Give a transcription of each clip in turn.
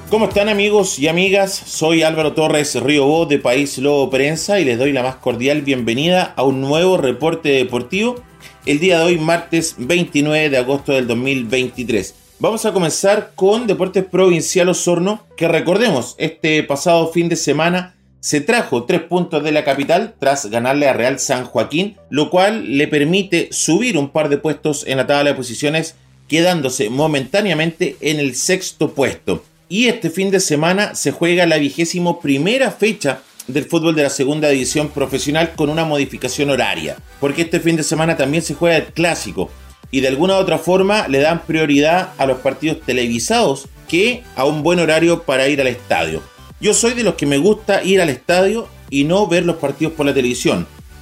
¿Cómo están, amigos y amigas? Soy Álvaro Torres Riobó de País Lobo Prensa y les doy la más cordial bienvenida a un nuevo reporte deportivo el día de hoy, martes 29 de agosto del 2023. Vamos a comenzar con Deportes Provincial Osorno, que recordemos, este pasado fin de semana se trajo 3 puntos de la capital tras ganarle a Real San Joaquín, lo cual le permite subir un par de puestos en la tabla de posiciones, quedándose momentáneamente en el 6º puesto. Y este fin de semana se juega la 21ª fecha del fútbol de la segunda división profesional con una modificación horaria, porque este fin de semana también se juega el clásico y de alguna u otra forma le dan prioridad a los partidos televisados que a un buen horario para ir al estadio. Yo soy de los que me gusta ir al estadio y no ver los partidos por la televisión.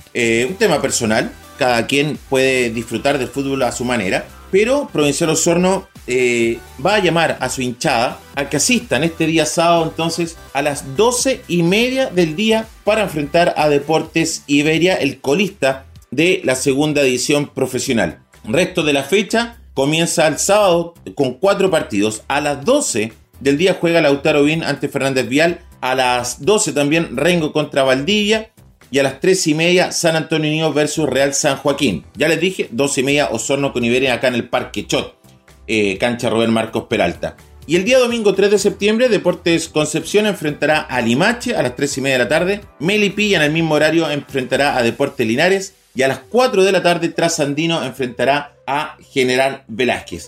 Un tema personal, cada quien puede disfrutar del fútbol a su manera, pero Provincial Osorno va a llamar a su hinchada a que asistan este día sábado entonces a las 12:30 del día para enfrentar a Deportes Iberia, el colista de la segunda división profesional. El resto de la fecha comienza el sábado con 4 partidos. A las 12 del día juega Lautaro Bin ante Fernández Vial, a las 12 también Rengo contra Valdivia y a las 3:30 San Antonio Unido versus Real San Joaquín. Ya les dije, 12:30 Osorno con Iberia acá en el Parque Chot, cancha Rubén Marcos Peralta. Y el día domingo 3 de septiembre Deportes Concepción enfrentará a Limache a las 3:30 de la tarde. Melipilla en el mismo horario enfrentará a Deportes Linares y a las 4 de la tarde Trasandino enfrentará a General Velázquez.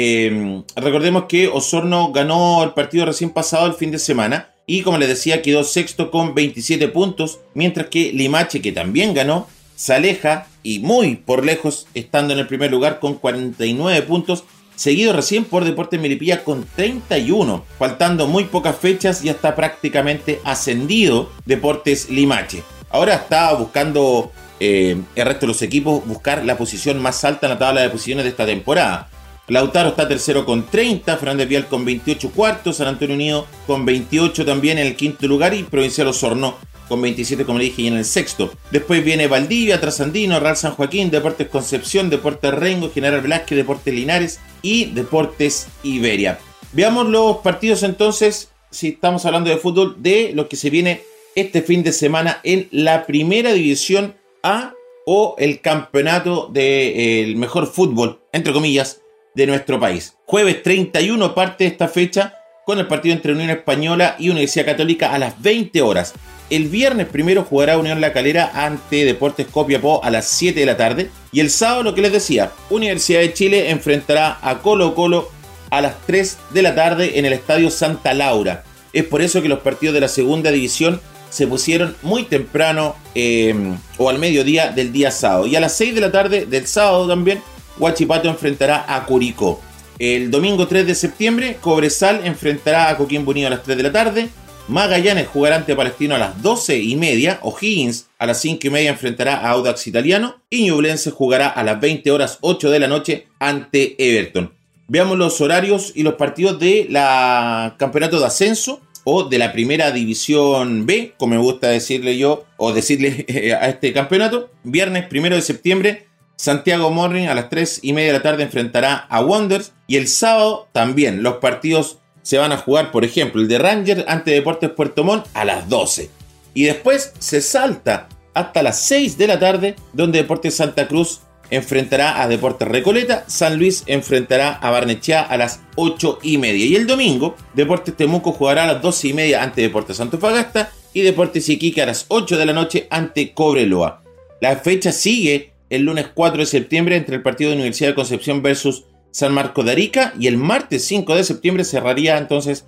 Recordemos que Osorno ganó el partido recién pasado el fin de semana y, como les decía, quedó sexto con 27 puntos, mientras que Limache, que también ganó, se aleja y muy por lejos, estando en el primer lugar con 49 puntos, seguido recién por Deportes Melipilla con 31. Faltando muy pocas fechas, ya está prácticamente ascendido Deportes Limache. Ahora está buscando el resto de los equipos buscar la posición más alta en la tabla de posiciones de esta temporada. Lautaro está tercero con 30, Fernández Vial con 28 cuartos, San Antonio Unido con 28 también en el 5º lugar y Provincial Osorno con 27, como le dije, y en el 6º. Después viene Valdivia, Trasandino, Real San Joaquín, Deportes Concepción, Deportes Rengo, General Velázquez, Deportes Linares y Deportes Iberia. Veamos los partidos entonces, si estamos hablando de fútbol, de lo que se viene este fin de semana en la Primera División A o el campeonato del mejor fútbol, entre comillas, de nuestro país. Jueves 31 parte esta fecha con el partido entre Unión Española y Universidad Católica a las 20 horas. El viernes primero jugará Unión La Calera ante Deportes Copiapó a las 7 de la tarde. Y el sábado, lo que les decía, Universidad de Chile enfrentará a Colo Colo a las 3 de la tarde en el Estadio Santa Laura. Es por eso que los partidos de la segunda división se pusieron muy temprano o al mediodía del día sábado. Y a las 6 de la tarde del sábado también Huachipato enfrentará a Curicó. El domingo 3 de septiembre, Cobresal enfrentará a Coquimbo Unido a las 3 de la tarde. Magallanes jugará ante Palestino a las 12:30. O'Higgins a las 5:30 enfrentará a Audax Italiano. Y Ñublense jugará a las 20 horas 8 de la noche ante Everton. Veamos los horarios y los partidos de la campeonato de ascenso o de la Primera División B, como me gusta decirle yo, o decirle a este campeonato. Viernes 1 de septiembre, Santiago Morning a las 3:30 de la tarde enfrentará a Wanderers. Y el sábado también los partidos se van a jugar, por ejemplo, el de Rangers ante Deportes Puerto Montt a las 12. Y después se salta hasta las 6 de la tarde, donde Deportes Santa Cruz enfrentará a Deportes Recoleta. San Luis enfrentará a Barnechea a las 8:30. Y el domingo, Deportes Temuco jugará a las 12:30 ante Deportes Antofagasta. Y Deportes Iquique a las 8 de la noche ante Cobreloa. La fecha sigue el lunes 4 de septiembre entre el partido de Universidad de Concepción versus San Marcos de Arica, y el martes 5 de septiembre cerraría entonces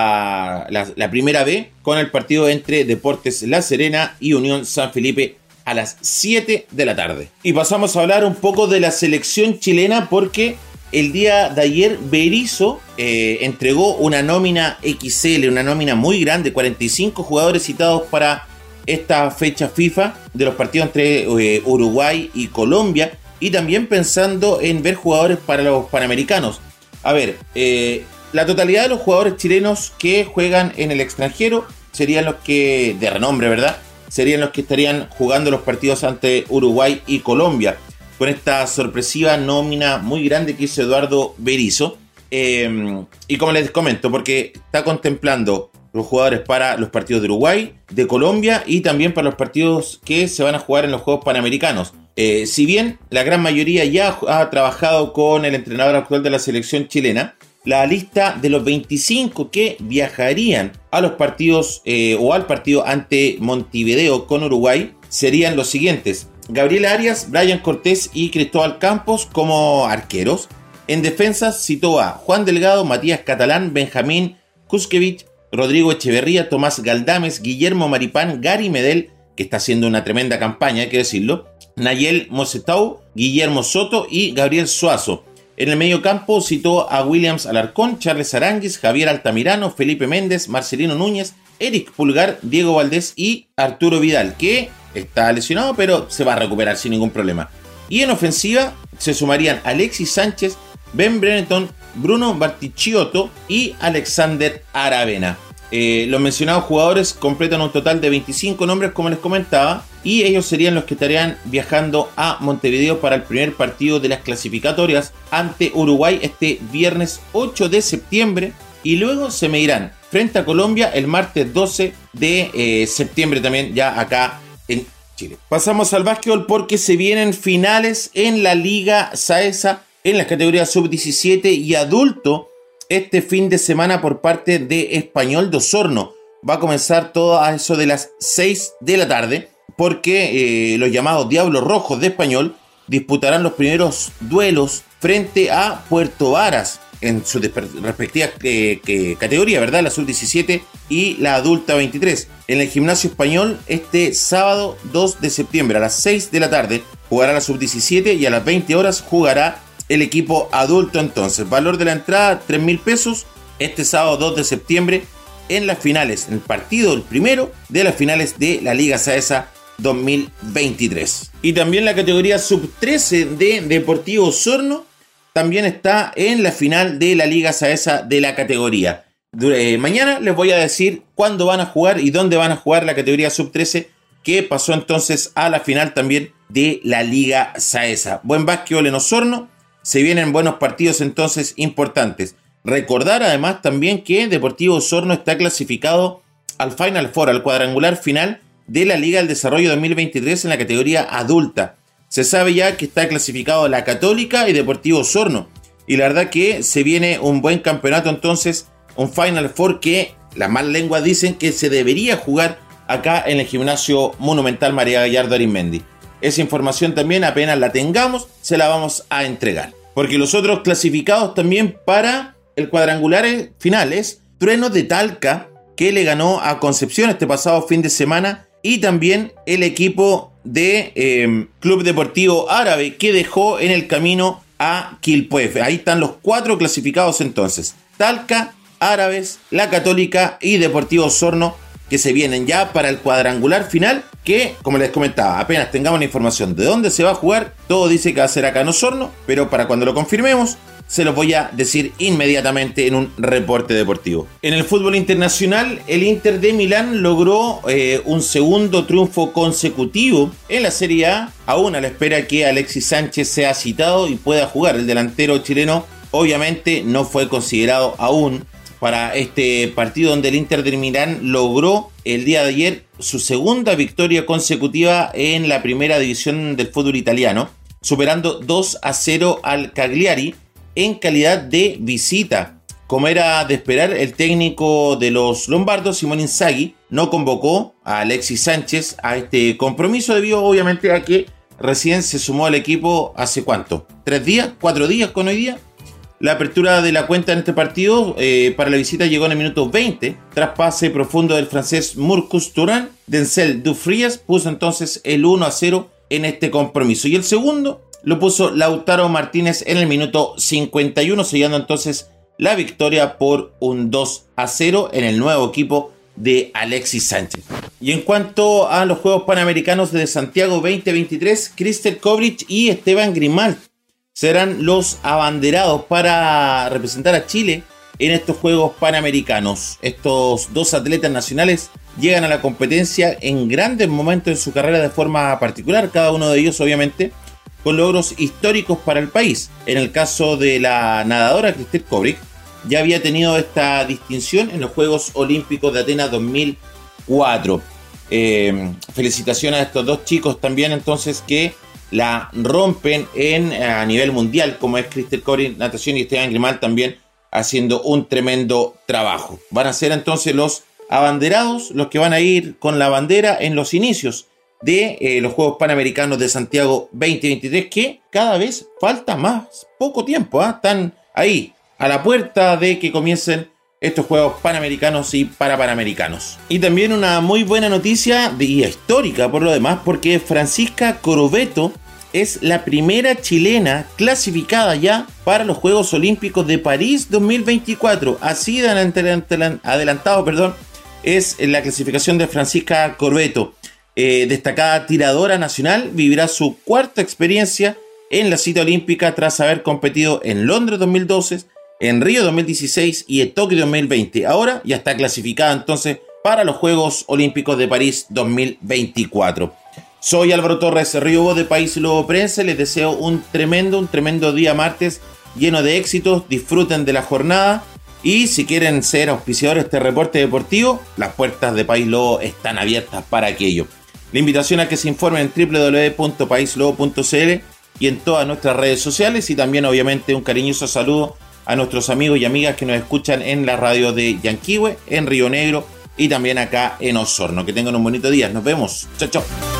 la Primera B con el partido entre Deportes La Serena y Unión San Felipe a las 7 de la tarde. Y pasamos a hablar un poco de la selección chilena, porque el día de ayer Berizzo entregó una nómina XL, una nómina muy grande, 45 jugadores citados para esta fecha FIFA de los partidos entre Uruguay y Colombia, y también pensando en ver jugadores para los Panamericanos. A ver, la totalidad de los jugadores chilenos que juegan en el extranjero serían los que, de renombre, ¿verdad?, serían los que estarían jugando los partidos ante Uruguay y Colombia, con esta sorpresiva nómina muy grande que hizo Eduardo Berizzo. Y como les comento, porque está contemplando los jugadores para los partidos de Uruguay, de Colombia y también para los partidos que se van a jugar en los Juegos Panamericanos. Si bien la gran mayoría ya ha trabajado con el entrenador actual de la selección chilena, la lista de los 25 que viajarían a los partidos o al partido ante Montevideo con Uruguay serían los siguientes: Gabriel Arias, Brian Cortés y Cristóbal Campos como arqueros. En defensa citó a Juan Delgado, Matías Catalán, Benjamín Kuskevich, Rodrigo Echeverría, Tomás Galdames, Guillermo Maripán, Gary Medel, que está haciendo una tremenda campaña, hay que decirlo, Nayel Mosetau, Guillermo Soto y Gabriel Suazo. En el medio campo citó a Williams Alarcón, Charles Aranguis, Javier Altamirano, Felipe Méndez, Marcelino Núñez, Eric Pulgar, Diego Valdés y Arturo Vidal, que está lesionado pero se va a recuperar sin ningún problema. Y en ofensiva se sumarían Alexis Sánchez, Ben Brereton, Bruno Bartichotto y Alexander Aravena. Los mencionados jugadores completan un total de 25 nombres, como les comentaba, y ellos serían los que estarían viajando a Montevideo para el primer partido de las clasificatorias ante Uruguay este viernes 8 de septiembre, y luego se medirán frente a Colombia el martes 12 de septiembre también, ya acá en Chile. Pasamos al básquetbol porque se vienen finales en la Liga Saesa en las categorías sub-17 y adulto este fin de semana por parte de Español de Osorno. Va a comenzar todo a eso de las 6 de la tarde porque los llamados Diablos Rojos de Español disputarán los primeros duelos frente a Puerto Varas en su respectiva categoría, ¿verdad? La sub-17 y la adulta 23. En el gimnasio Español este sábado 2 de septiembre a las 6 de la tarde jugará la sub-17 y a las 20 horas jugará el equipo adulto. Entonces, valor de la entrada 3.000 pesos este sábado 2 de septiembre en las finales, en el partido el primero de las finales de la Liga Saesa 2023. Y también la categoría sub-13 de Deportivo Osorno también está en la final de la Liga Saesa de la categoría. Mañana les voy a decir cuándo van a jugar y dónde van a jugar la categoría sub-13, que pasó entonces a la final también de la Liga Saesa. Buen básquetbol en Osorno. Se vienen buenos partidos entonces importantes. Recordar además también que Deportivo Osorno está clasificado al Final Four, al cuadrangular final de la Liga del Desarrollo 2023 en la categoría adulta. Se sabe ya que está clasificado la Católica y Deportivo Osorno. Y la verdad que se viene un buen campeonato entonces, un Final Four que las malas lenguas dicen que se debería jugar acá en el gimnasio Monumental María Gallardo Arizmendi. Esa información también apenas la tengamos, se la vamos a entregar. Porque los otros clasificados también para el cuadrangular final es Trueno de Talca, que le ganó a Concepción este pasado fin de semana, y también el equipo de Club Deportivo Árabe, que dejó en el camino a Quilpué. Ahí están los 4 clasificados entonces: Talca, Árabes, La Católica y Deportivo Osorno, que se vienen ya para el cuadrangular final, que, como les comentaba, apenas tengamos la información de dónde se va a jugar, todo dice que va a ser acá en Osorno, pero para cuando lo confirmemos, se los voy a decir inmediatamente en un reporte deportivo. En el fútbol internacional, el Inter de Milán logró un segundo triunfo consecutivo en la Serie A, aún a la espera que Alexis Sánchez sea citado y pueda jugar. El delantero chileno obviamente no fue considerado aún para este partido, donde el Inter de Milán logró el día de ayer su segunda victoria consecutiva en la primera división del fútbol italiano, superando 2-0 al Cagliari en calidad de visita. Como era de esperar, el técnico de los lombardos, Simone Inzaghi, no convocó a Alexis Sánchez a este compromiso debido obviamente a que recién se sumó al equipo hace ¿cuánto? ¿3 días? ¿4 días con hoy día? La apertura de la cuenta en este partido para la visita llegó en el minuto 20. Tras pase profundo del francés Marcus Thuram, Denzel Dumfries puso entonces el 1-0 en este compromiso. Y el segundo lo puso Lautaro Martínez en el minuto 51, sellando entonces la victoria por un 2-0 en el nuevo equipo de Alexis Sánchez. Y en cuanto a los Juegos Panamericanos de Santiago 2023, Christel Kovrich y Esteban Grimalt serán los abanderados para representar a Chile en estos Juegos Panamericanos. Estos dos atletas nacionales llegan a la competencia en grandes momentos en su carrera de forma particular, cada uno de ellos obviamente con logros históricos para el país. En el caso de la nadadora Christine Kobrick, ya había tenido esta distinción en los Juegos Olímpicos de Atenas 2004. Felicitaciones a estos dos chicos también, entonces, que la rompen a nivel mundial, como es Christine Kobrick natación y Esteban Grimal también haciendo un tremendo trabajo. Van a ser entonces los abanderados los que van a ir con la bandera en los inicios de los Juegos Panamericanos de Santiago 2023, que cada vez falta más poco tiempo, están ahí a la puerta de que comiencen estos Juegos Panamericanos y Parapanamericanos. Y también una muy buena noticia y histórica por lo demás, porque Francisca Crovetto es la primera chilena clasificada ya para los Juegos Olímpicos de París 2024. Así de adelantado, es la clasificación de Francisca Crovetto. Destacada tiradora nacional, vivirá su cuarta experiencia en la cita olímpica tras haber competido en Londres 2012, en Río 2016 y en Tokio 2020. Ahora ya está clasificada entonces para los Juegos Olímpicos de París 2024. Soy Álvaro Torres, Río Voz de País Lobo Prensa. Les deseo un tremendo día martes lleno de éxitos. Disfruten de la jornada. Y si quieren ser auspiciadores de este reporte deportivo, las puertas de País Lobo están abiertas para aquello. La invitación a que se informen en www.paislobo.cl y en todas nuestras redes sociales. Y también, obviamente, un cariñoso saludo a nuestros amigos y amigas que nos escuchan en la radio de Yanquihue, en Río Negro y también acá en Osorno. Que tengan un bonito día. Nos vemos. Chao, chao.